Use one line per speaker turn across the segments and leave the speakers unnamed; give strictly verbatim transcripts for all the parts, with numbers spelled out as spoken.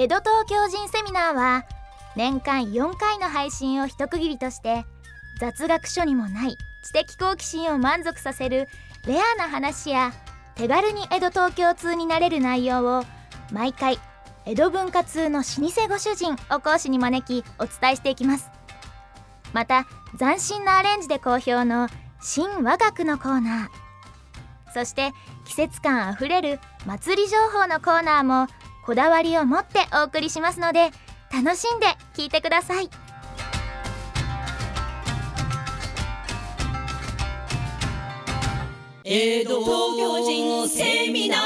江戸東京人セミナーは年間よんかいの配信を一区切りとして、雑学書にもない知的好奇心を満足させるレアな話や手軽に江戸東京通になれる内容を毎回江戸文化通の老舗ご主人を講師に招きお伝えしていきます。また斬新なアレンジで好評の新和楽のコーナー、そして季節感あふれる祭り情報のコーナーもこだわりを持ってお送りしますので、楽しんで聞いてください。
江戸東京人セミナー。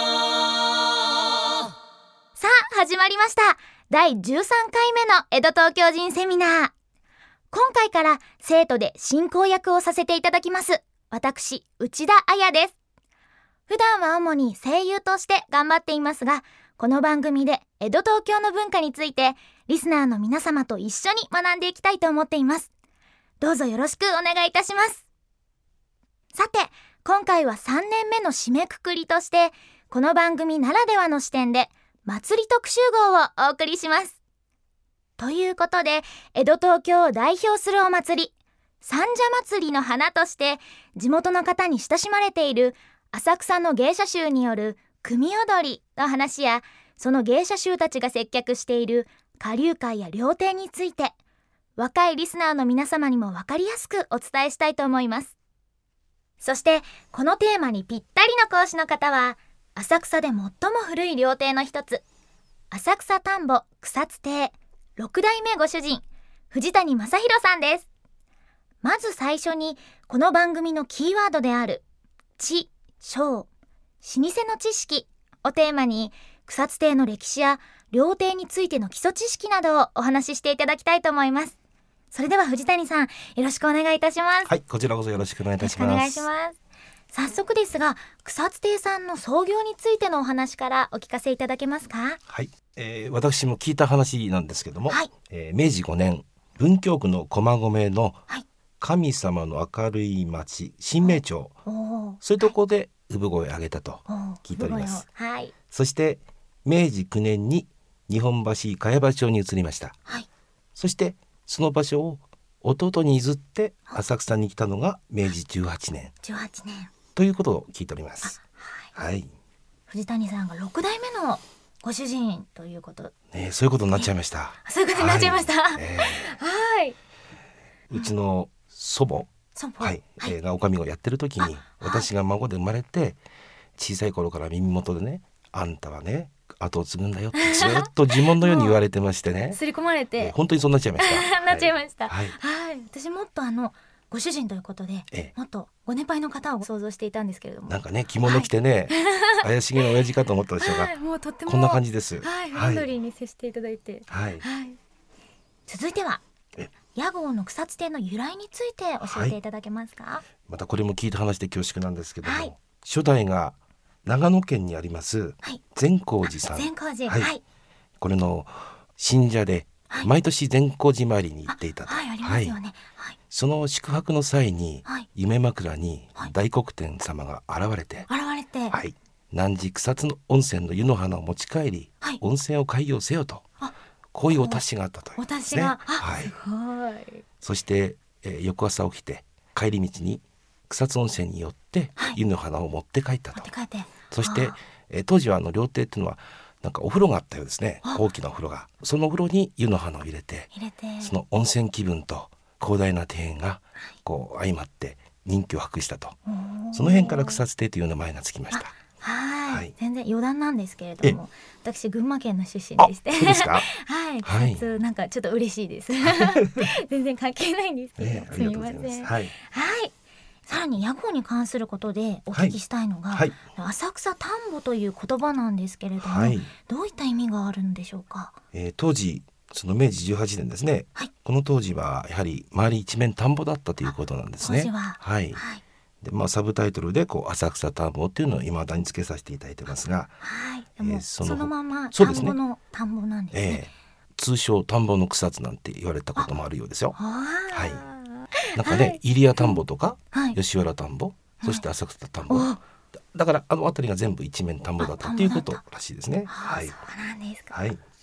さあ始まりました。だいじゅうさんかいめの江戸東京人セミナー。今回から生徒で進行役をさせていただきます私、内田彩です。普段は主に声優として頑張っていますが、この番組で江戸東京の文化についてリスナーの皆様と一緒に学んでいきたいと思っています。どうぞよろしくお願いいたします。さて、今回はさんねんめの締めくくりとして、この番組ならではの視点で祭り特集号をお送りします。ということで、江戸東京を代表するお祭り、三社祭りの花として地元の方に親しまれている浅草の芸者衆による組踊りの話や、その芸者衆たちが接客している花柳会や料亭について、若いリスナーの皆様にも分かりやすくお伝えしたいと思います。そしてこのテーマにぴったりの講師の方は、浅草で最も古い料亭の一つ、浅草田んぼ草津亭ろくだいめご主人、藤谷正宏さんです。まず最初に、この番組のキーワードである知、商、老舗の知識をテーマに、草津亭の歴史や料亭についての基礎知識などをお話ししていただきたいと思います。それでは藤谷さん、よろしくお願いいたします。
はい、こちらこそよろしくお願いいたします。
よろしくお願いします。早速ですが、草津亭さんの創業についてのお話からお聞かせいただけますか？
はい、えー、私も聞いた話なんですけども、
はい、
えー、めいじごねん、文京区の駒込の神様の明るい町新名町、そういうところで産声を上げたと聞いております。
はい、
そしてめいじくねんに日本橋茅場町に移りました。
はい、そ
してその場所を弟に譲って浅草に来たのがめいじじゅうはちねん
じゅうはちねん
ということを聞いております。
はい、はい、
はい、
藤谷さんがろくだいめのご主人ということ、
ね、そういうことになっちゃいました。
そういうことになっちゃいました。はい、
えー
はい、
うちの祖母、
祖母、
はいはい、えー、がおかみをやってる時に、私が孫で生まれて、小さい頃から耳元でね、あんたはね後を継ぐんだよってずっと呪文のように言われてましてね
刷り込まれて、
えー、本当にそうなっちゃいました
なっちゃいました。
はい、
はい、私もっとあのご主人ということで、ええ、もっとご年配の方を想像していたんですけれども、
なんかね着物着てね、はい、怪しげな親父かと思ったでしょうが、はい、
もうとっても
こんな感じです。
はい、フレンドリーに接していただいて、
はい
はい、続いては屋号の草津亭の由来について教えていただけますか？はい、
またこれも聞いた話で恐縮なんですけども、はい、初代が長野県にあります、はい、善光寺さん、
善光寺、
はいはい、これの信者で毎年善光寺参りに行っていたと、
はい、ありますよね。はい、
その宿泊の際に、はい、夢枕に大黒天様が現れて、
現れて、
はい、汝草津の温泉の湯の花を持ち帰り、はい、温泉を開業せよと、こういうお達しがあったということですね。はい、すごい。そして、えー、翌朝起きて帰り道に草津温泉に寄って、はい、湯の花を持って帰ったと。持って帰って、そして、えー、当時はあの料亭っていうのはなんかお風呂があったようですね。大きなお風呂が、そのお風呂に湯の花を入れて、入れてその温泉気分と広大な庭園がこう相まって人気を博したと、その辺から草津亭という名前がつきました。
はい、はい、全然余談なんですけれども、私群馬県の出身でして、
そうですか？
はい、草津なんかちょっと嬉しいです全然関係ないんですけど、えー、すみません。はい、はい、さらに屋号に関することでお聞きしたいのが、はいはい、浅草田んぼという言葉なんですけれども、はい、どういった意味があるんでしょうか？
えー、当時そのめいじじゅうはちねんですね、はい、この当時はやはり周り一面田んぼだったということなんですね。
当時は、
はい、はい、でまあ、サブタイトルでこう浅草田んぼっていうのを未だにつけさせていただいてますが、
はい、でも、えー、そ, のそのまま
田んぼ
の田んぼなんですね。
えー、通称田んぼの草津なんて言われたこともあるようですよ。はい、なんかね、はい、入谷田んぼとか、はい、吉原田んぼ、そして浅草田んぼ、はい、だからあの辺りが全部一面田んぼだったっていうことらしいですね。
はい、そうなんですか。
はい、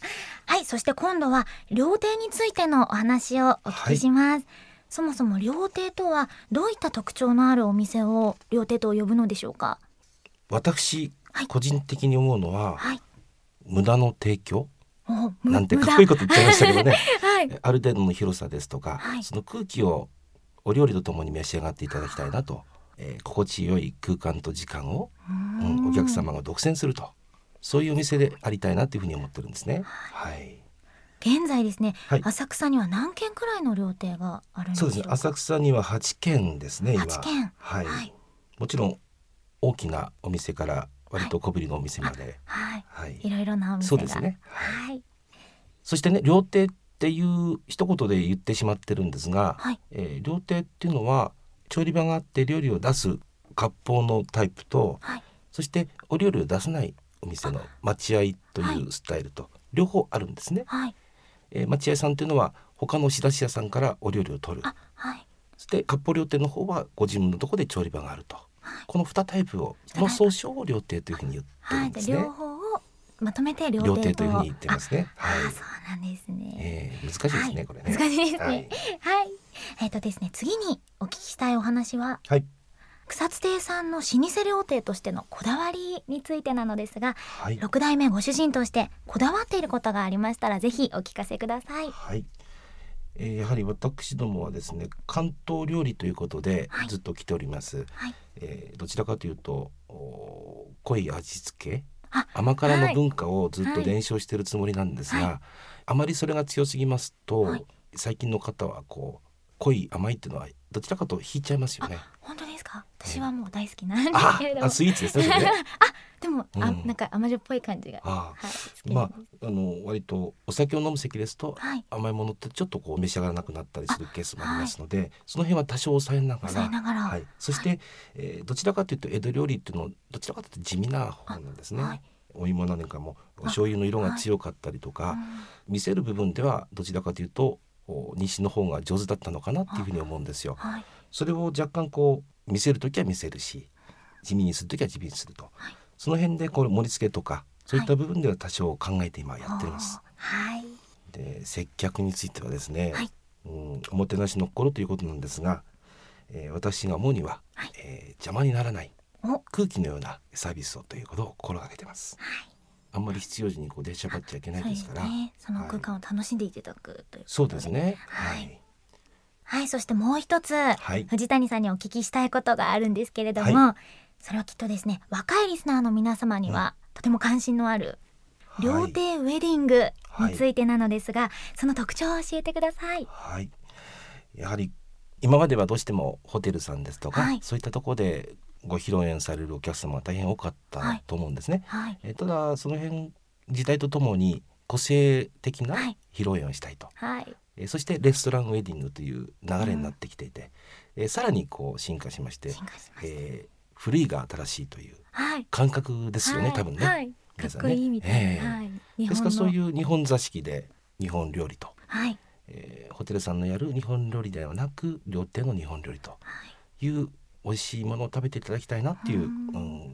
はい、そして今度は料亭についてのお話をお聞きします、はい、そもそも料亭とはどういった特徴のあるお店を料亭と呼ぶのでしょうか？
私、はい、個人的に思うのは、はい、無駄の提供
な
んてかっこいいこと言っちゃいましたけどね、はい、ある程度の広さですとか、はい、その空気をお料理とともに召し上がっていただきたいなと、えー、心地よい空間と時間を、うん、お客様が独占すると、そういうお店でありたいなというふうに思ってるんですね、はい、
現在ですね、はい、浅草には何軒くらいの料亭があるんでしょうか？
そうですね、浅草にははちけんですね今。
はちけん、
はいはい、もちろん大きなお店から割と小ぶりのお店まで、
はいはい、いろいろなお店が、
そうですね、はい、そしてね、料亭っていう一言で言ってしまってるんですが、はい、えー、料亭っていうのは調理場があって料理を出す割烹のタイプと、はい、そしてお料理を出さないお店の待合というスタイルと両方あるんですね、はい、えー、待合さんっていうのは他の仕出し屋さんからお料理を取る、はい、そして割烹料亭の方はご自分のところで調理場があると、はい、このにタイプをの総称を料亭というふうに言ってるんですね、はい、
両方をまとめて料亭 と,
料亭というふうに言ってますね。
はい、あ、そうなんですね、
えー、難しいですね、はい、これね
難しいですね、はい、はい、えーとですね、次にお聞きしたいお話は、はい、草津亭さんの老舗料亭としてのこだわりについてなのですが、はい、ろく代目ご主人としてこだわっていることがありましたらぜひお聞かせください。
はい、えー、やはり私どもはですね、関東料理ということでずっと来ております、はい、えー、どちらかというと濃い味付け、甘辛の文化をずっと伝承しているつもりなんですが、はいはい、あまりそれが強すぎますと、はい、最近の方はこう濃い甘いっていうのはどちらかと引いちゃいますよね。
本当ですか？私はもう大好きなんですけれども、
ああスイーツですね、それね
あでも、うん、あなんか甘じょっぽい感じが、あ、
はい、まああの割とお酒を飲む席ですと、はい、甘いものってちょっとこう召し上がらなくなったりするケースもありますので、はい、その辺は多少抑えながら、
抑えながら、
はい、そして、はい、えー、どちらかというと江戸料理っていうのはどちらかというと地味な方なんですね、はい、お芋なんかもお醤油の色が強かったりとか、はい、見せる部分ではどちらかというと西の方が上手だったのかなっていうふうに思うんですよ、はい、それを若干こう見せるときは見せるし地味にするときは地味にすると、はい、その辺でこう盛り付けとかそういった部分では多少考えて今やっています、はい、で接客についてはですね、はい、うん、おもてなしの心ということなんですが、えー、私が思うには、はい、えー、邪魔にならない空気のようなサービスをということを心がけてます、はい、あんまり必要時にこう出しゃばっちゃいけないですから、
そうですね、その空間を楽しんでいただくということで、
そうですね、
はい、はい、そしてもう一つ、はい、藤谷さんにお聞きしたいことがあるんですけれども、はい、それはきっとですね、若いリスナーの皆様には、うん、とても関心のある料亭ウェディングについてなのですが、はい、その特徴を教えてください。
はい、やはり今まではどうしてもホテルさんですとか、はい、そういったところでご披露宴されるお客様が大変多かったと思うんですね、はいはい、えただその辺時代とともに個性的な披露宴をしたいと、はい、えそしてレストランウェディングという流れになってきていて、うん、えさらにこう進化しまして、えー、古いが新しいという感覚ですよね、はい、多分ね、はい、
かっこいいみたいな、えーはい、
ですからそういう日本座敷で日本料理と、はい、えー、ホテルさんのやる日本料理ではなく料亭の日本料理という美味しいものを食べていただきたいなっていう、うん、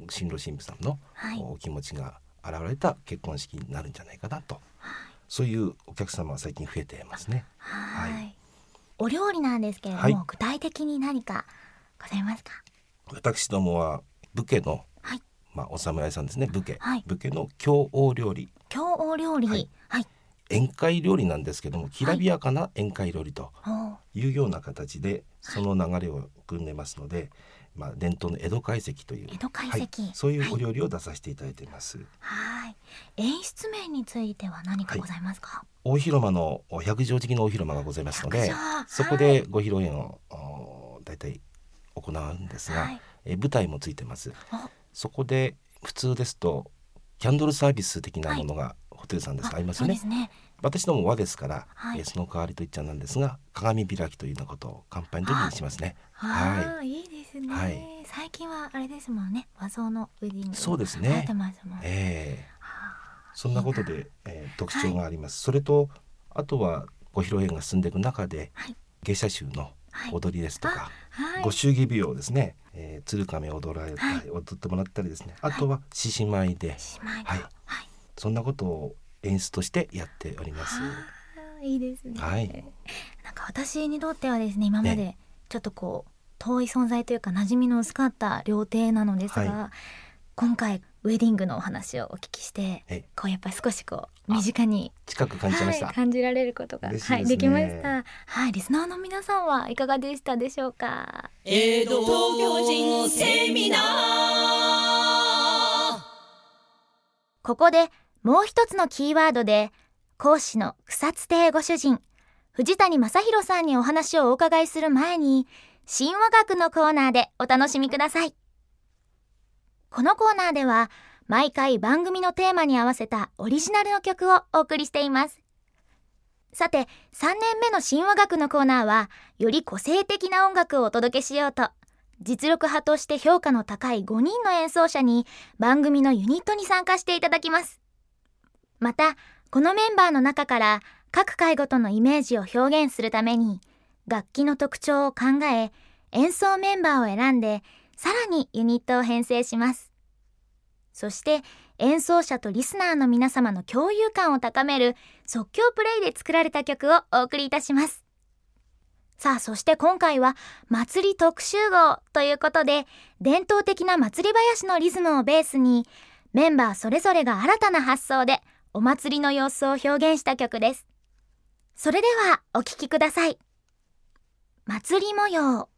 新郎新婦さんの、はい、お気持ちが現れた結婚式になるんじゃないかなと、はい、そういうお客様は最近増えていますね。
はい、はい、お料理なんですけれども、はい、具体的に何かございますか？
私どもは武家の、はい、まあ、お侍さんですね、武家、はい、武家の京王料理、
京王料理、はいはい、
宴会料理なんですけども、きらびやかな宴会料理というような形でその流れを組んでますので、はい、まあ、伝統の江戸懐石という
江戸懐石、はい、
そういうお料理を出させていただいています。
はい、演出面については何かございますか？はい、
大広間の百畳敷の大広間がございますので、そこでご披露宴をだいたい行うんですが、はい、え舞台もついてます。そこで普通ですとキャンドルサービス的なものがホテルさんですがありますよね。そうですね。私ども和ですから、はい、えその代わりといっちゃなんですが、鏡開きというようなことを乾杯の時にしますね。
はい、いいですね、はい、最近はあれですもんね、和装のウェディング、
そうですね、
てますもん、
えー、そんなことで、えー、特徴があります、はい、それとあとはご披露宴が進んでいく中で、はい、芸者衆の踊りですとか、はい、ご祝儀舞踊ですね、えー、鶴亀を踊られたり、はい、踊ってもらったりですね、あとは獅子舞で、はいはい、そんなことを演出としてやっております。
いいですね、
はい、
なんか私にとってはですね、今までちょっとこう遠い存在というか馴染みの薄かった料亭なのですが、はい、今回ウェディングのお話をお聞きしてこうやっぱり少しこう身近に
近く感じました、
はい、感じられることが、はい、できました。はい、リスナーの皆さんはいかがでしたでしょうか。
江戸東京人セミナー。
ここでもう一つのキーワードで講師の草津亭ご主人藤谷正宏さんにお話をお伺いする前に神話学のコーナーでお楽しみください。このコーナーでは毎回番組のテーマに合わせたオリジナルの曲をお送りしています。さてさんねんめの神話学のコーナーはより個性的な音楽をお届けしようと実力派として評価の高いごにんの演奏者に番組のユニットに参加していただきます。またこのメンバーの中から各回ごとのイメージを表現するために楽器の特徴を考え演奏メンバーを選んでさらにユニットを編成します。そして演奏者とリスナーの皆様の共有感を高める即興プレイで作られた曲をお送りいたします。さあそして今回は祭り特集号ということで伝統的な祭り囃子のリズムをベースにメンバーそれぞれが新たな発想でお祭りの様子を表現した曲です。それではお聴きください。祭り模様。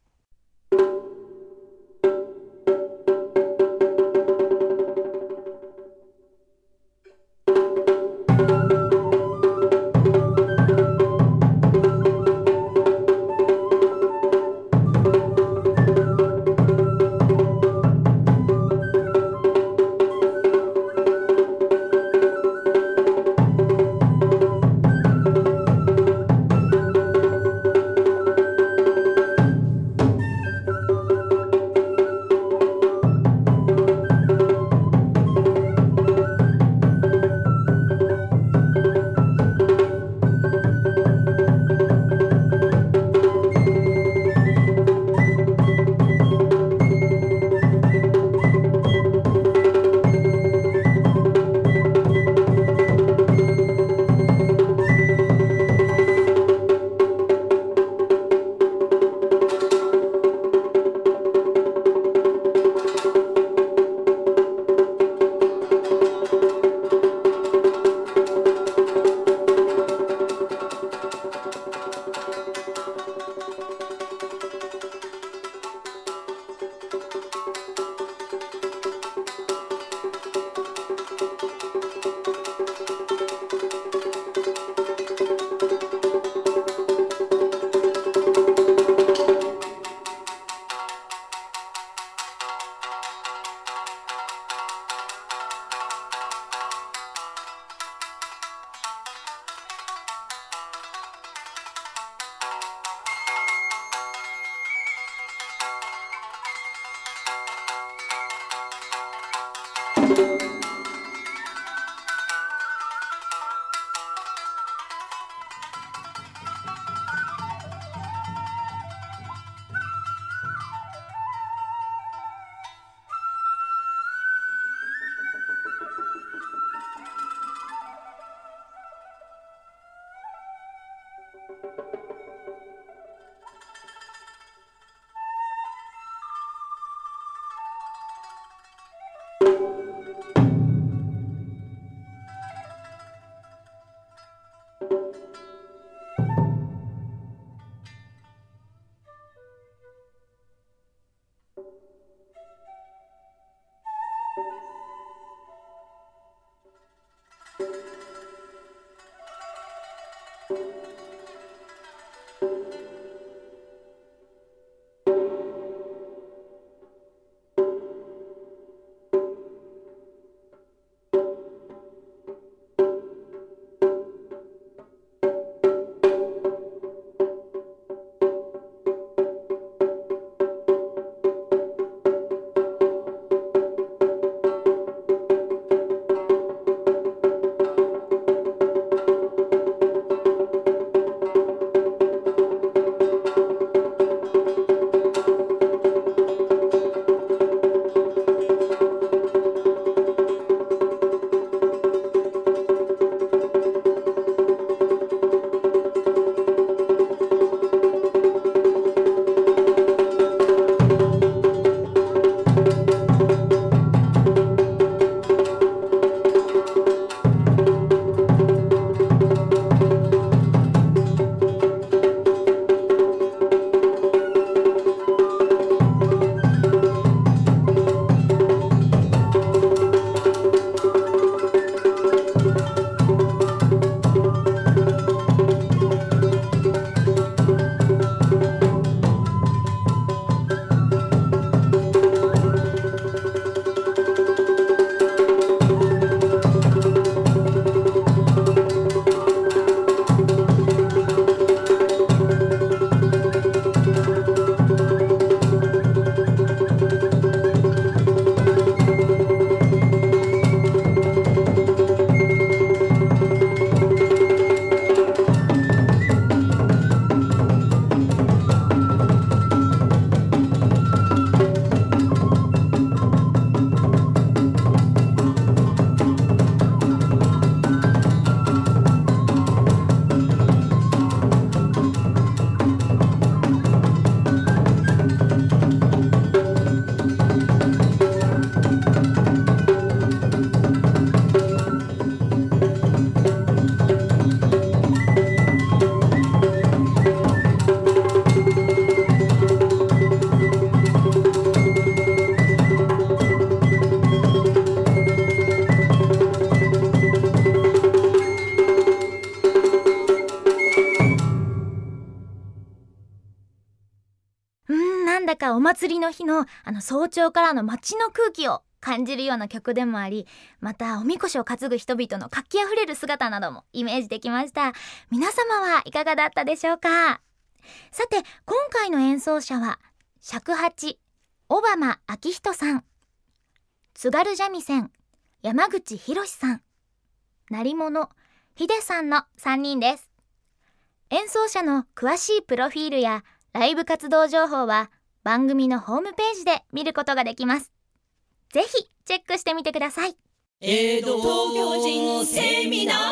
なんだかお祭りの日のあの早朝からの街の空気を感じるような曲でもあり、またおみこしを担ぐ人々の活気あふれる姿などもイメージできました。皆様はいかがだったでしょうか。さて今回の演奏者は尺八小浜昭人さん、津軽三味線山口博さん、鳴り物秀さんのさんにんです。演奏者の詳しいプロフィールやライブ活動情報は番組のホームページで見ることができます。ぜひチェックしてみてください。
江戸東京人セミナ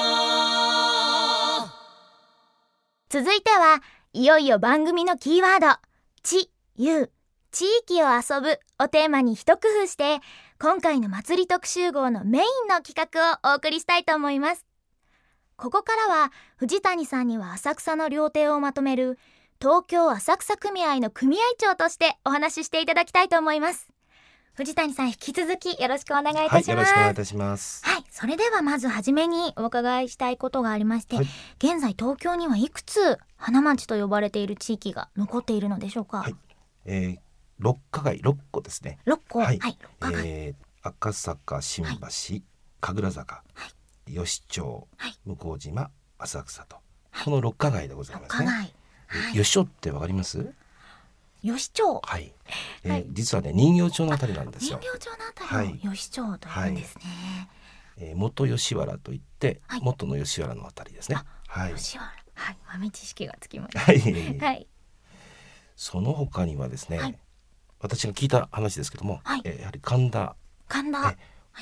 ー。
続いてはいよいよ番組のキーワード地、ゆう、地域を遊ぶをテーマに一工夫して今回の祭り特集号のメインの企画をお送りしたいと思います。ここからは藤谷さんには浅草の料亭をまとめる東京浅草組合の組合長としてお話ししていただきたいと思います。藤谷さん引き続きよろしくお願いいたします。はい、
よろしくお願いいたします。
はい、それではまずはじめにお伺いしたいことがありまして、はい、現在東京にはいくつ花町と呼ばれている地域が残っているのでしょうか。
はい、えー、六花街ろっこですね。
ろっこ、
はい、
はい、
えー、赤坂、新橋、はい、神楽坂、はい、吉町、はい、向島、浅草と、はい、この六花街でございますね。六花街、はい、吉町ってわかります？
吉町、
はい、えーはい、実はね人形町のあたりなんですよ。
人形町のあたりの吉町というんですね。
はいはい、えー、元吉原といって、はい、元の吉原のあたりですね。
はい、吉原、はい、豆知識がつきました。
はい、
はい、
その他にはですね、はい、私が聞いた話ですけども、はい、えー、やはり神田、
神田、
はい、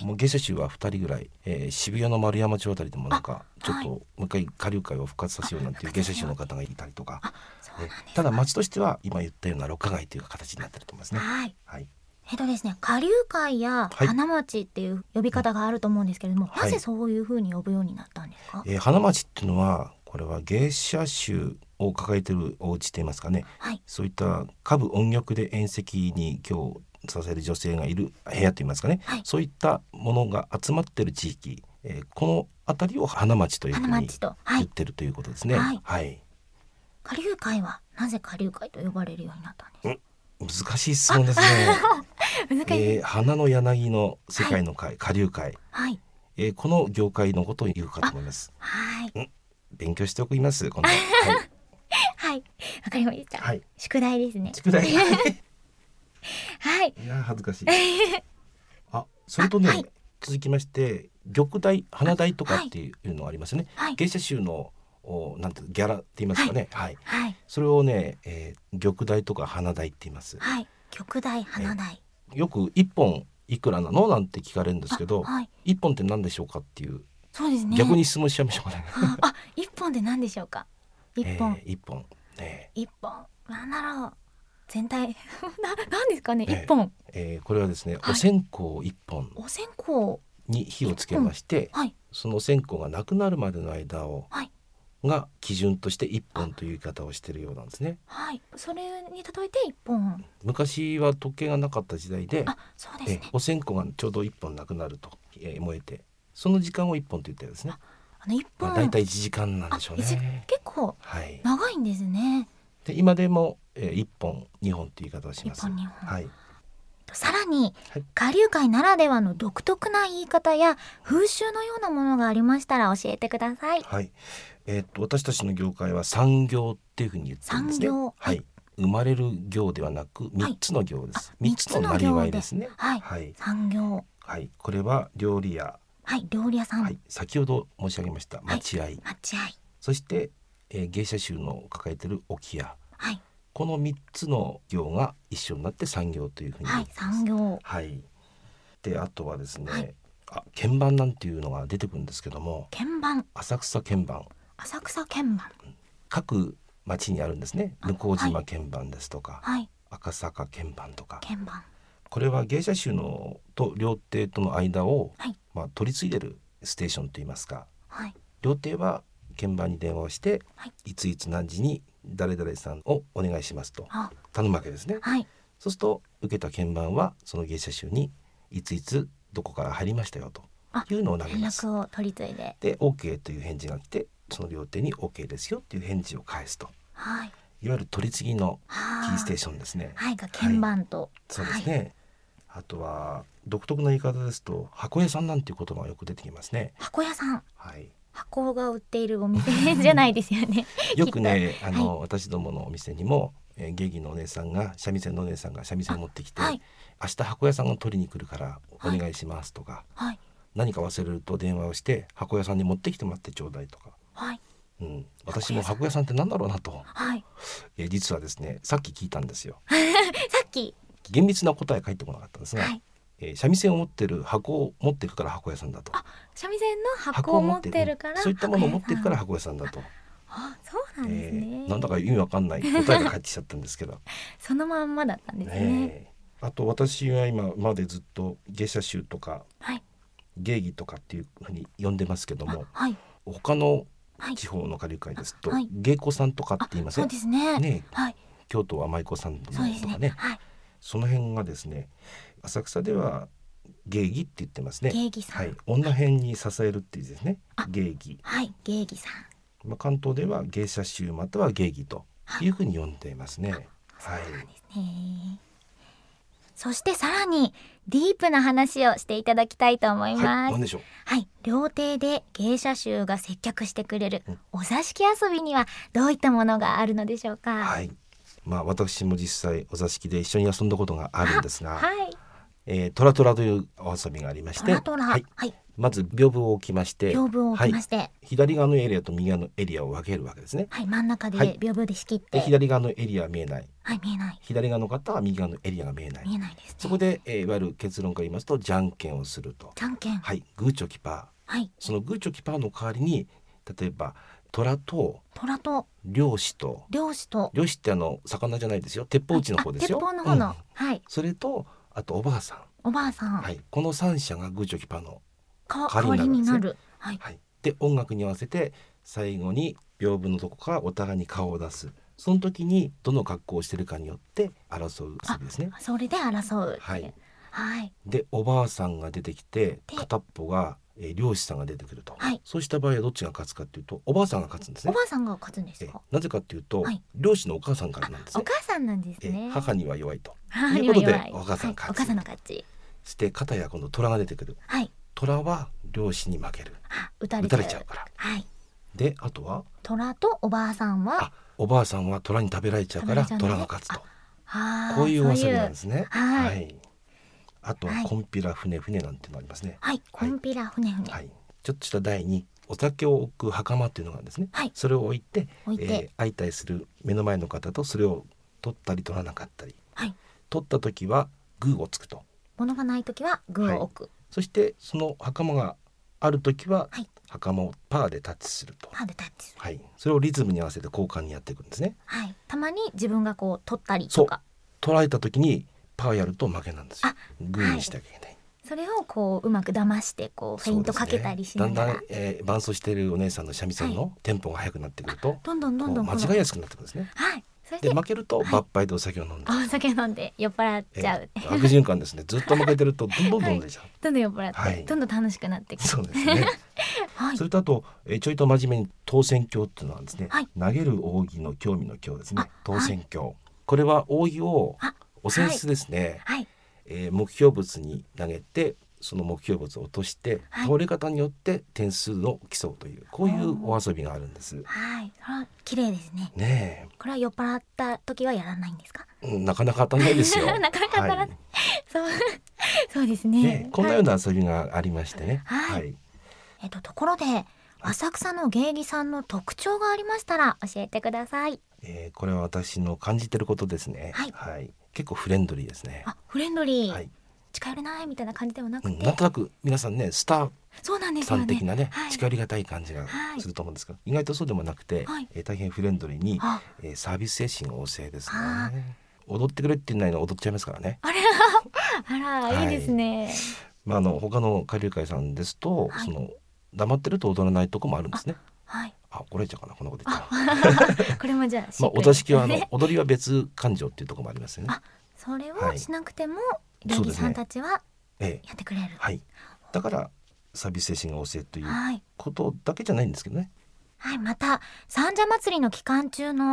もう芸者衆はふたりぐらい、えー、渋谷の丸山町あたりでもなんかちょっともう一回下流会を復活させようなんていう芸者衆の方がいたりとか、えー、ただ町としては今言ったような六花街という形になってると思いますね。
はい、
はい、
えっとですね、下流会や花町っていう呼び方があると思うんですけれども、はい、なぜそういうふうに呼ぶようになったんですか？
えー、花町っていうのはこれは芸者衆を抱えているお家といいますかね、はい、そういった歌舞音楽で宴席に今日させる女性がいる部屋といいますかね、はい、そういったものが集まっている地域、えー、この辺りを花町というふうに言ってるということですね。はいはい、
下流会はなぜ下流会と呼ばれるようになったんですか？
難しい質問ですね。難しい、えー、花の柳の世界の会、はい、下流会、はい、えー、この業界のことを言うかと思います。はい、うん、勉強しておきます今度。はい
はい、わかりました。はい、宿題ですね。
宿題。
はい。
いや恥ずかしい。あ、それとね、はい、続きまして玉台、花台とかっていうのがありますね。はい、芸者衆のおなんてギャラって言いますかね。はい。はい、それをね、えー、玉台とか花台って言います。
はい。玉台、花台。
えー、よく一本いくらなのなんて聞かれるんですけど、はい、一本って何でしょうかっていう。
そうですね。
逆に質問しちゃいましょうかね。
あ、一本って何でしょうか。一本。
えー、一本。え
ー、一本。なんだろう。全体な、なんですかね、一本、
えー、これはですね、はい、お線香一本
お線香
に火をつけまして、はい、そのお線香がなくなるまでの間を、はい、が基準として一本という言い方をしているようなんですね。
はい、それに例えて一本。
昔は時計がなかった時代で、
あ、そうですね、
えー、お線香がちょうど一本なくなると、えー、燃えてその時間を一本と言ったようですね。
あの一本、
まあ、だいたいいちじかんなんでしょうね。
結構長いんですね。はい、
で今でも、えー、いっぽんにほんという言い方をします。
いっぽんにほん、
はい、
さらに、はい、下流会ならではの独特な言い方や風習のようなものがありましたら教えてください。
はい、えー、っと私たちの業界は産業っていうふうに言ってるんですね。産業、はいはい、生まれる業ではなくみっつの業です。はい、みっつのなりわいですね。
はいはい、産業、
はい、これは料理屋、
はい、料理屋さん、はい、
先ほど申し上げました待合、はい、
待合、そ
して、えー、芸者衆の抱えている置屋、
はい、
このみっつの業が一緒になって産業というふうに言ってます。
はい、産業、
はい、であとはですね、はい、あ鍵盤なんていうのが出てくるんですけども、
鍵盤、
浅草鍵盤、
浅草鍵盤、
各町にあるんですね。向島鍵盤ですとか、
はい、
赤坂鍵盤とか、
鍵盤、
これは芸者衆のと料亭との間を、はい、まあ、取り継いでるステーションといいますか、はい、料亭は鍵盤に電話をして、はい、いついつ何時に誰々さんをお願いしますと頼むわけですね。はい、そうすると受けた鍵盤はその芸者衆にいついつどこから入りましたよというのを投げます。
連絡を取り継いで、
で OK という返事が来て、その料亭に OK ですよっていう返事を返すと、はい、いわゆる取り次ぎのキーステーションですね。
はい、が鍵盤と、はい、
そうですね、はい、あとは独特な言い方ですと箱屋さんなんていう言葉がよく出てきますね。
箱屋さん、
はい、
箱が売っているお店じゃないですよね
よくねあの、
はい、
私どものお店にも、えー、芸妓のお姉さんが三味線のお姉さんが三味線を持ってきて、はい、明日箱屋さんが取りに来るからお願いしますとか、はい、何か忘れると電話をして箱屋さんに持ってきてもらってちょうだいとか、はい、うん、私も箱屋さんって何だろうなと、はい、えー、実はですねさっき聞いたんですよ
さっき
厳密な答え返ってこなかったんですが、はい、えー、三味線を持ってる箱を持ってるから箱屋さんだと。
あ、三味線の箱を持ってるから
そういったものを持ってるから箱屋さんだと。
あ、そうなんですね、
えー、なんだか意味わかんない答えが返ってきちゃったんですけど
そのまんまだったんですね。
ね、あと私は今までずっと芸者衆とか、はい、芸妓とかっていうふうに呼んでますけども、はい、他の地方の花柳界ですと、はい、芸妓さんとかって言いません？
そうですね。
ね、
はい、
京都は舞妓さんとかね、
そうですね、はい、
その辺がですね浅草では芸妓って言ってますね。
芸妓さん、はい、
女編に支えるっていうですね、芸妓、
はい、芸妓さん、
まあ、関東では芸者衆または芸妓というふうに呼んでいますね。はい、
そうなんですね。そしてさらにディープな話をしていただきたいと思います。
はい、何でしょう。
はい、料亭で芸者衆が接客してくれるお座敷遊びにはどういったものがあるのでしょうか。
はい、まあ、私も実際お座敷で一緒に遊んだことがあるんですが、はい、えー、トラトラというお遊びがありまして、
トラトラ、はい、はい、
まず屏風を置きまして
屏風を置きまして、はい、
左側のエリアと右側のエリアを分けるわけですね。
はい、真ん中で屏風で仕切って、
はい、で左側のエリアは見えない、
はい、見えない、
左側の方は右側のエリアが見えない、
見えないですね。
そこで、えー、いわゆる結論から言いますとじゃんけんをすると。
じゃんけん、
はい、グーチョキパー、はい、そのグーチョキパーの代わりに例えば虎と
虎と
漁師と
漁師と
漁師ってあの魚じゃないですよ、鉄砲打ちの方ですよ。
鉄砲の方の、うん、はい、
それとあとおばあさん、
おばあさん、
はい、この三者がグーチョキパーの
代わりになる、
はいはい、で音楽に合わせて最後に屏風のとこからお互いに顔を出す。その時にどの格好をしてるかによって争う遊びですね。
それで争う、
はい
はい、
でおばあさんが出てきて片っぽが、えー、漁師さんが出てくると、はい、そうした場合はどっちが勝つかというとおばあさんが勝つんですね。
おばあさんが勝つんですか。
なぜかというと、はい、漁師のお母さんからなんですね。
お母さんなんですね。
母には弱いと
母
いうことでお母さん勝つ、はい、
お母さんの勝ち。
して片や今度虎が出てくる、はい、虎は漁師に負ける、
撃たれちゃう、撃たれちゃうから、はい、
であとは
虎とおばあさんは
あおばあさんは虎に食べられちゃうから虎が勝つと、こういうお遊びなんですね。はい、はい、あとはコンピラ船船なんてのありますね。
はい、コンピラ船船、
はい、ちょっとした台にお酒を置く袴っていうのがあるんですね。はい、それを置いて、置いて、えー、相対する目の前の方とそれを取ったり取らなかったり、はい、取った時はグーをつくと、
物がない時はグーを置く、はい、
そしてその袴がある時は、はい、袴をパーでタッチすると、
パーでタッチする、
はい、それをリズムに合わせて交換にやっていくんですね。
はい、たまに自分がこう取ったりとか、
取られた時にパーやると負けなんですよ。グーにしなきゃいけない、はい、
それをこううまく騙してこうフェイントかけたりしながら、
ね、だんだん、えー、伴奏しているお姉さんの三味線のテンポが速くなってくると、はい、
どんどんどんどん
間違いやすくなってくるんですね。はい、それで、で負けるとバッパイでお酒を飲んで、
はい、お酒飲んで酔っ払っちゃう、
えー、悪循環ですね。ずっと負けてるとどんどん飲んでちゃう、はい、
どんどん酔っ払って、はい、どんどん楽しくなってくる。
そうですね、はい、それとあと、えー、ちょいと真面目に当選鏡っていうのはですね、はい、投げる扇の興味の興ですね。当選鏡、はい、これは扇をお扇子ですね、はいはい、えー、目標物に投げてその目標物を落として、はい、倒れ方によって点数を競うというこういうお遊びがあるんです。
はい、綺麗ですね。
ねえ、
これは酔っ払った時はやらないんですか。
うん、なかなか当たらないですよ
なかなか当たらない、はい、そうそうです ね,
ねこんなような遊びがありましてね。
はい、はい、えっとところで浅草の芸妓さんの特徴がありましたら教えてください。
えー、これは私の感じてることですね。はい、はい、結構フレンドリーですね。
あ、フレンドリー、はい、近寄れないみたいな感じではなくて、
うん、なんとなく皆さんねスター
そうなんですよね、
さん的なね、はい、近寄りがたい感じがすると思うんですが、はい、意外とそうでもなくて、はい、えー、大変フレンドリーに、えー、サービス精神旺盛ですね。踊ってくれって言うないの踊っちゃいますからね。あれ
あら、はい、いいですね。
まあ、あの他の花柳界さんですと、はい、その黙ってると踊らないとこもあるんですね。
はい、
あ、怒られちゃうかなこんなこと言ったら
これもじゃあ、
まあ、お座敷はあの踊りは別感情っていうところもありますよね。
あ、それをしなくても芸妓さんたちはやってくれる、
ええ、はい、だからサービス精神が旺盛ということだけじゃないんですけどね。
はい、また三社祭りの期間中の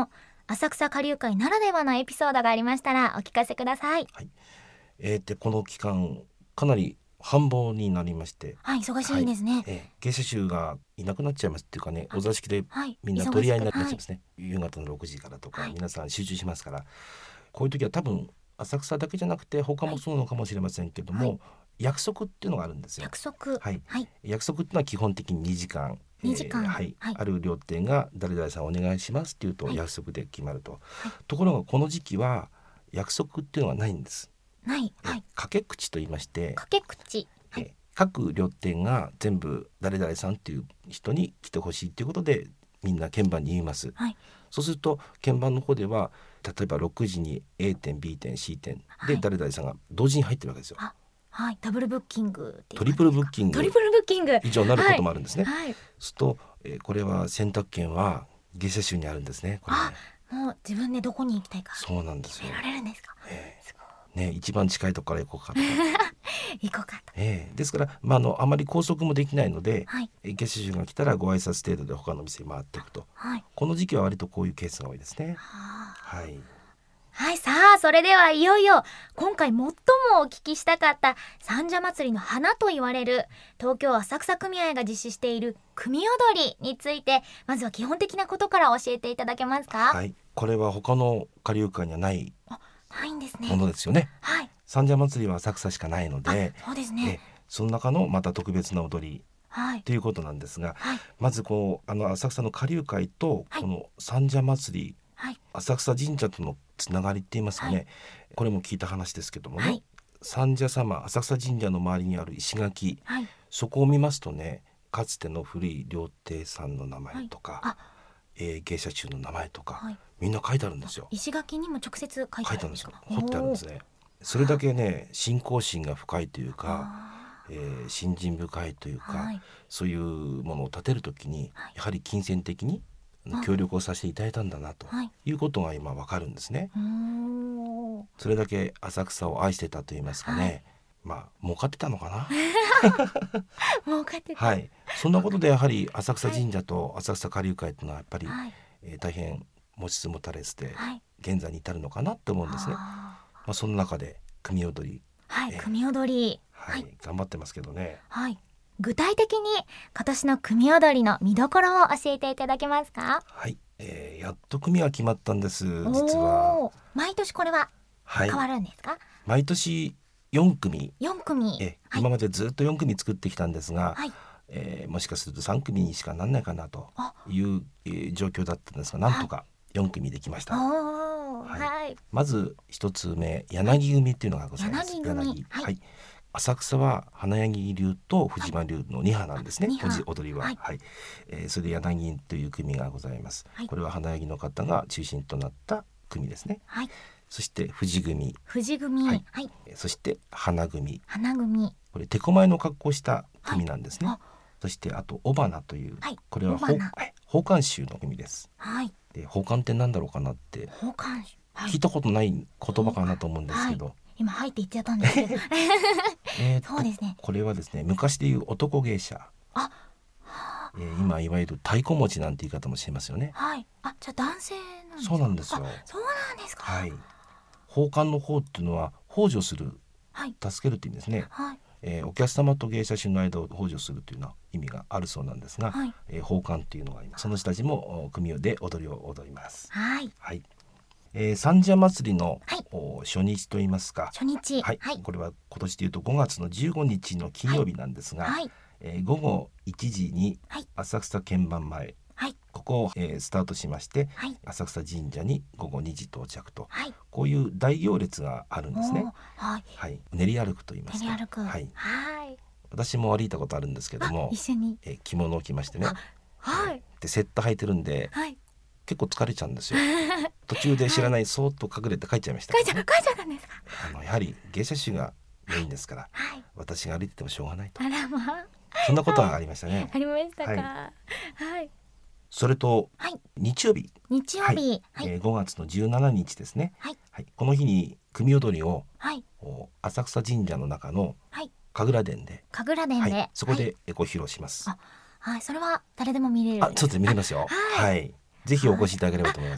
浅草花柳会ならではのエピソードがありましたらお聞かせください。
はい、えー、でこの期間かなり繁忙になりまして、
はい、忙しいですね。はい、
えー、芸者衆がいなくなっちゃいますっていうかね、はい、お座敷でみんな取り合いになっちゃいますね、はい、夕方のろくじからとか、はい、皆さん集中しますから、こういう時は多分浅草だけじゃなくて他もそうなのかもしれませんけども、はい、約束っていうのがあるんですよ。
約束、
はいはい、約束っていうのは基本的ににじかん、
にじかん、
えーはいはい、ある料亭が誰々さんお願いしますっていうと約束で決まると、はい、ところがこの時期は約束っていうのはないんです。
ない、はい、
掛け口と言いまして、
掛け口、はい、
各料亭が全部誰々さんっていう人に来てほしいということでみんな鍵盤に言います、はい、そうすると鍵盤の方では例えばろくじに A 店 B 店 C 店で誰々さんが同時に入ってるわけですよ、はい
はい、ダブルブッキングっていう
トリプルブッキング
トリプルブッキング
以上になることもあるんですね、
はいはい、
そうすると、えー、これは選択権は芸者衆にあるんですね。これね、
あ、もう自分でどこに行きたいか
そうなんですよ。
決められるんですか、
えー、すごいね、一番近いところから行こうかとか
行こうかと、
えー、ですから、まあ、あのあまり拘束もできないので、はい、芸者衆が来たらご挨拶程度で他の店に回っていくと、はい、この時期は割とこういうケースが多いですね。はあ、はい
はい、さあそれではいよいよ今回最もお聞きしたかった三社祭りの花と言われる東京浅草組合が実施している組踊りについて、まずは基本的なことから教えていただけますか。
はい、これは他の花柳会にはない
ないんですね。
ものですよね。
はい、
三社祭りは浅草しかないので、
そうですね、
その中のまた特別な踊り、はい、ということなんですが、はい、まずこうあの浅草の花柳会とこの三社祭り、はい、浅草神社とのつながりって言いますかね、はい、これも聞いた話ですけどもね、はい、三社様浅草神社の周りにある石垣、はい、そこを見ますとね、かつての古い料亭さんの名前とか、はい、えー、芸者衆の名前とか、はい、みんな書いてあるんですよ。
石垣にも直接書いてあるんですか。
書いてあるんですよ。彫ってあるんですね。それだけね信仰心が深いというか、えー、信心深いというか、はい、そういうものを建てるときに、はい、やはり金銭的に協力をさせていただいたんだなということが今わかるんですね、はい、それだけ浅草を愛してたと言いますかね、はい、まあ儲かってたのかな
儲かってた、
はい、そんなことでやはり浅草神社と浅草花柳会というのはやっぱり、はい、えー、大変持ちつ持たれつで現在に至るのかなと思うんですね、はい、まあ、その中で組踊り、
はい、えー、組踊り、
はいはい、頑張ってますけどね、
はい、具体的に今年の組踊りの見どころを教えていただけますか。
はい、えー、やっと組が決まったんです。実は
毎年これは変わるんですか。はい、
毎年よんくみ、
よんくみ、
え、はい、今までずっとよんくみ作ってきたんですが、はい、えー、もしかするとさんくみにしかなんないかなという、えー、状況だったんですが、なんとかよんくみできました、はいはい、まず一つ目、柳組っていうのがございます。
柳組、柳、はいはい、
浅草は花柳流と藤間流のにはなんですね、はい、踊りは、はいはい、えー、それで柳という組がございます、はい、これは花柳の方が中心となった組ですね、はい、そして藤組、
藤組、はいはい、
そして花組、
花組、
これ手こまいの格好した組なんですね、はい、そしてあと尾花という、はい、これは宝冠衆の組です、はい、で宝冠って何だろうかなって
宝冠、はい、
聞いたことない言葉かなと思うんですけど、はい、
今入っていっちゃったんですけどえそうですね、
これはですね、昔でいう男芸者、あ、えー、今いわゆる太鼓持ちなんて言い方もしますよね。
はい、あ、じゃあ男性なんですか。
そうなんですよ。
そうなんですか。
はい、宝冠の方っていうのは幇助する、はい、助けるって意味ですね、はい、えー、お客様と芸者衆の間を幇助するというような意味があるそうなんですが、はい、えー、宝冠っていうのが今その人たちも組で踊りを踊ります。はい、はい、えー、三社祭りの、はい、初日といいますか、
初日、
はいはい、これは今年でいうとごがつのじゅうごにちの金曜日なんですが、はい、えー、ごごいちじに浅草鍵盤前、はい、ここを、えー、スタートしまして、はい、浅草神社にごごにじ到着と、はい、こういう大行列があるんですね、はいはい、練り歩くと言いますか、
練り歩く、
はいはい、私も歩いたことあるんですけども、
一緒に、
えー、着物を着ましてね、
はい、
でセット履いてるんで、はい、結構疲れちゃうんですよ途中で知らない、そーっと隠れて帰っちゃいました、
ね、帰っちゃ、帰っちゃったんですか。
あのやはり芸者衆がメインですから、はい、私が歩いててもしょうがないと、
あら、まあ、
そんなことはありましたね、はい、
ありましたか、はいはい、
それと、はい、日曜日、
日曜日、はい、
えー、ごがつのじゅうしちにちですね、はいはい、この日に組踊りを、はい、浅草神社の中の神楽殿で、
神楽殿で、はい、
そこでご披露します、
はい、あ、はい、それは誰でも見れる。
あ、そうです、見れますよ、はい、はい、ぜひお越しいただければと思いますね。は
い、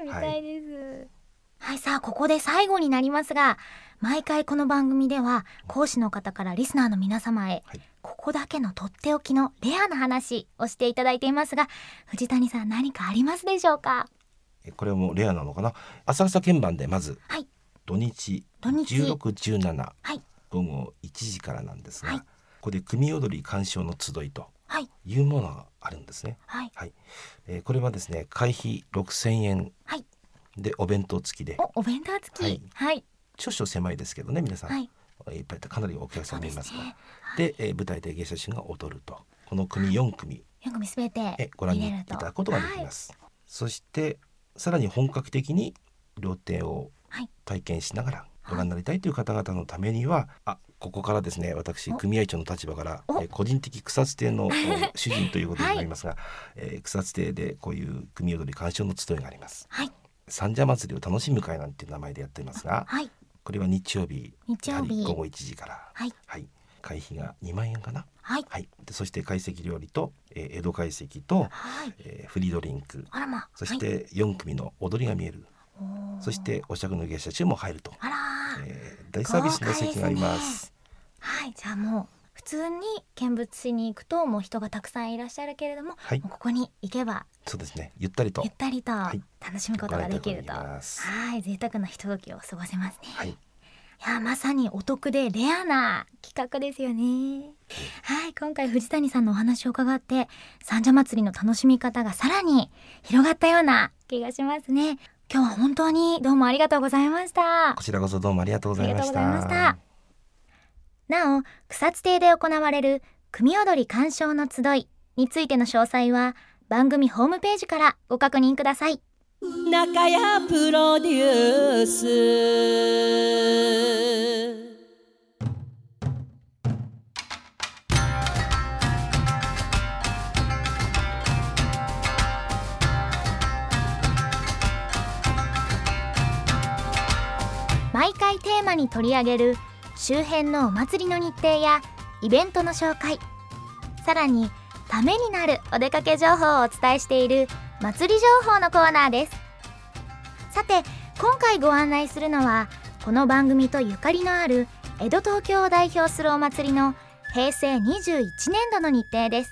見たいです。はい、はい、さあここで最後になりますが、毎回この番組では講師の方からリスナーの皆様へ、はい、ここだけのとっておきのレアな話をしていただいていますが、藤谷さん何かありますでしょうか？
これもレアなのかな。浅草鍵盤でまず、はい、土日じゅうろく、じゅうなな、はい、午後いちじからなんですが、はい、ここで組踊り鑑賞の集いというものがあるんですね。はいはい、えー、これはですね、会費ろくせんえんでお弁当付きで、
お、お弁当付き、はいはい、
少々狭いですけどね、皆さん、はい、いっぱいかなりお客さんもいますが、で、ね、はい、で、えー、舞台で芸者衆が踊ると、この組よんくみ、
よんくみすべて
ご覧にいただくことができます。はい、そしてさらに本格的に料亭を体験しながらご覧になりたいという方々のためには、あ、ここからですね、私組合長の立場から、えー、個人的草津亭の主人ということになりますが、はい、えー、草津亭でこういう組踊り鑑賞の集いがあります。はい、三社祭りを楽しむ会なんていう名前でやっていますが、はい、これは日曜日、
日曜日
午後いちじから、はいはい、会費がにまんえんかな、はいはい、でそして懐石料理と、えー、江戸懐石と、はい、えー、フリードリンク、あら、ま、そしてよんくみの踊りが見える、はい、そしてお酌の芸者衆も入ると、あら、えー、大サービスの席があります。
はい、じゃあもう普通に見物しに行くともう人がたくさんいらっしゃるけれども、はい、もうここに行けば、そうですね、ゆったりとゆったりと楽しむことができると、はい、贅沢なひとときを過ごせますね。はい、いや、まさにお得でレアな企画ですよね。はい、今回藤谷さんのお話を伺って三社祭りの楽しみ方がさらに広がったような気がしますね。今日は本当にどうもありがとうございました。
こちらこそどうもありがとうございました。
ありがとうございました。なお、草津亭で行われる組踊り鑑賞の集いについての詳細は番組ホームページからご確認ください。
中谷プロデュース。
毎回テーマに取り上げる周辺のお祭りの日程やイベントの紹介、さらにためになるお出かけ情報をお伝えしている祭り情報のコーナーです。さて今回ご案内するのはこの番組とゆかりのある江戸東京を代表するお祭りのへいせいにじゅういちねんどの日程です。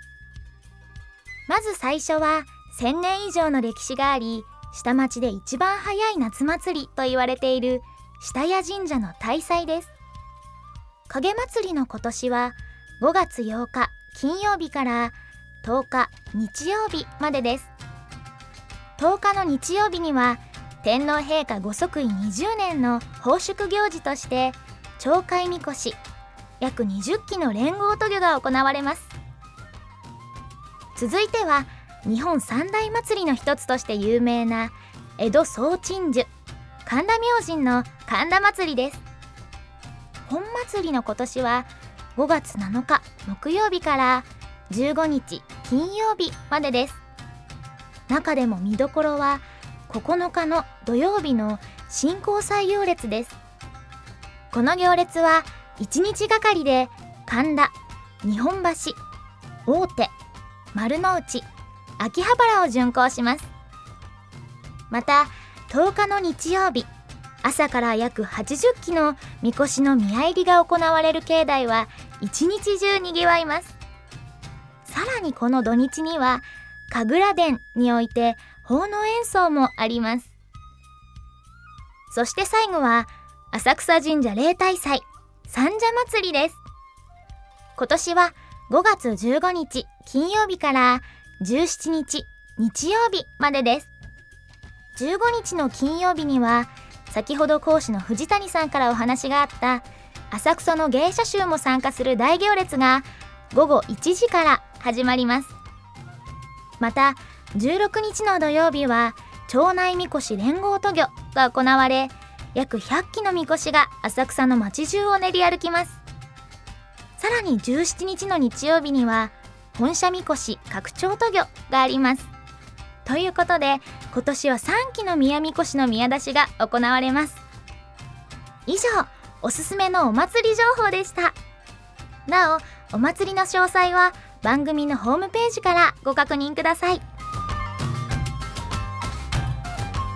まず最初はせんねん以上の歴史があり、下町で一番早い夏祭りと言われている下谷神社の大祭です。影祭りの今年はごがつようか金曜日からとおか日曜日までです。とおかの日曜日には天皇陛下ご即位にじゅうねんの奉祝行事として鳥海みこし約にじゅっきの連合渡御が行われます。続いては日本三大祭りの一つとして有名な江戸総鎮守神田明神の神田祭りです。本祭りの今年はごがつなのか木曜日からじゅうごにち金曜日までです。中でも見どころはここのかの土曜日の神幸祭行列です。この行列はいちにちがかりで神田、日本橋、大手、丸の内、秋葉原を巡行します。またとおかの日曜日、朝から約はちじゅっきのみこしの宮入りが行われる境内は一日中にぎわいます。さらにこの土日には神楽殿において奉納演奏もあります。そして最後は浅草神社例大祭三社祭りです。今年はごがつじゅうごにち金曜日からじゅうしちにち日曜日までです。じゅうごにちの金曜日には先ほど講師の藤谷さんからお話があった浅草の芸者衆も参加する大行列がごごいちじから始まります。またじゅうろくにちの土曜日は町内みこし連合渡御が行われ、約ひゃっきのみこしが浅草の街中を練り歩きます。さらにじゅうしちにちの日曜日には本社みこし拡張渡御があります。ということで今年はさんきの宮みこしの宮出しが行われます。以上、おすすめのお祭り情報でした。なお、お祭りの詳細は番組のホームページからご確認ください。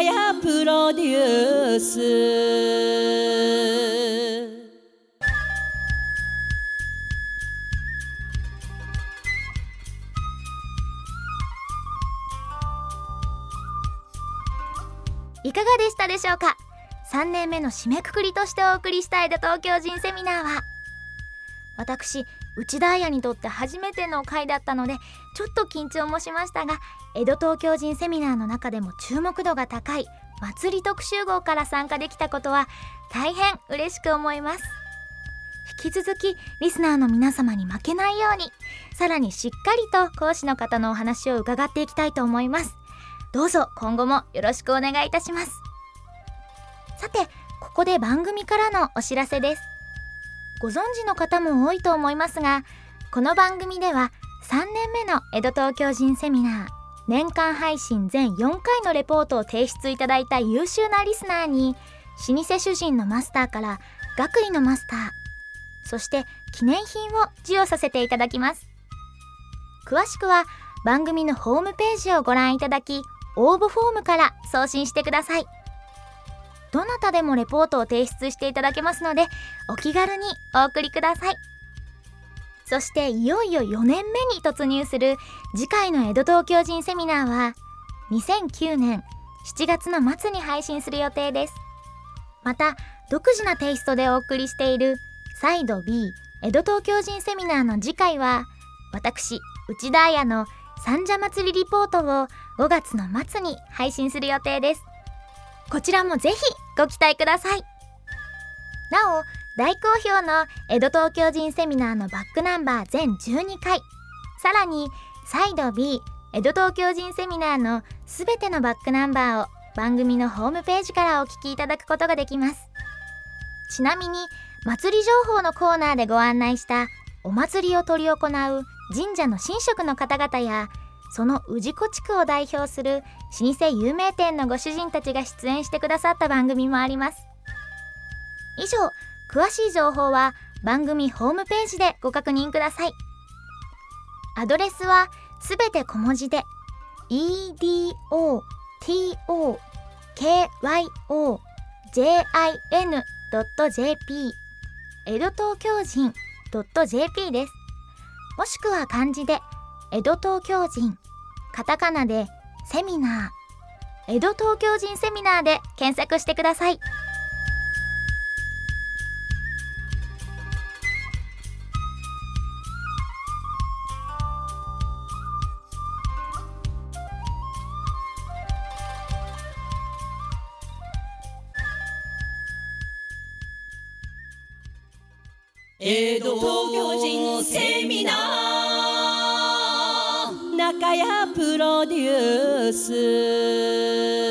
中谷プロデュース。
いかがでしたでしょうか。さんねんめの締めくくりとしてお送りした江戸東京人セミナーは、私内田彩にとって初めての回だったのでちょっと緊張もしましたが、江戸東京人セミナーの中でも注目度が高い祭り特集号から参加できたことは大変嬉しく思います。引き続きリスナーの皆様に負けないように、さらにしっかりと講師の方のお話を伺っていきたいと思います。どうぞ今後もよろしくお願いいたします。さて、ここで番組からのお知らせです。ご存知の方も多いと思いますが、この番組ではさんねんめの江戸東京人セミナー、年間配信全よんかいのレポートを提出いただいた優秀なリスナーに、老舗主人のマスターから学位のマスター、そして記念品を授与させていただきます。詳しくは番組のホームページをご覧いただき、応募フォームから送信してください。どなたでもレポートを提出していただけますので、お気軽にお送りください。そしていよいよよねんめに突入する次回の江戸東京人セミナーはにせんきゅうねんしちがつの末に配信する予定です。また独自なテイストでお送りしているサイド B 江戸東京人セミナーの次回は、私内田彩の三社祭りリポートをごがつの末に配信する予定です。こちらもぜひご期待ください。なお、大好評の江戸東京人セミナーのバックナンバー全じゅうにかい、さらにサイド B 江戸東京人セミナーのすべてのバックナンバーを番組のホームページからお聞きいただくことができます。ちなみに祭り情報のコーナーでご案内したお祭りを執り行う神社の神職の方々や、その氏子地区を代表する老舗有名店のご主人たちが出演してくださった番組もあります。以上、詳しい情報は番組ホームページでご確認ください。アドレスはすべて小文字で エドトキョジン ドット ジェーピー 江戸東京人 ドット ジェーピー です。もしくは漢字で江戸東京人、カタカナでセミナー、江戸東京人セミナーで検索してください。
江戸東京人セミナー、中谷プロデュース。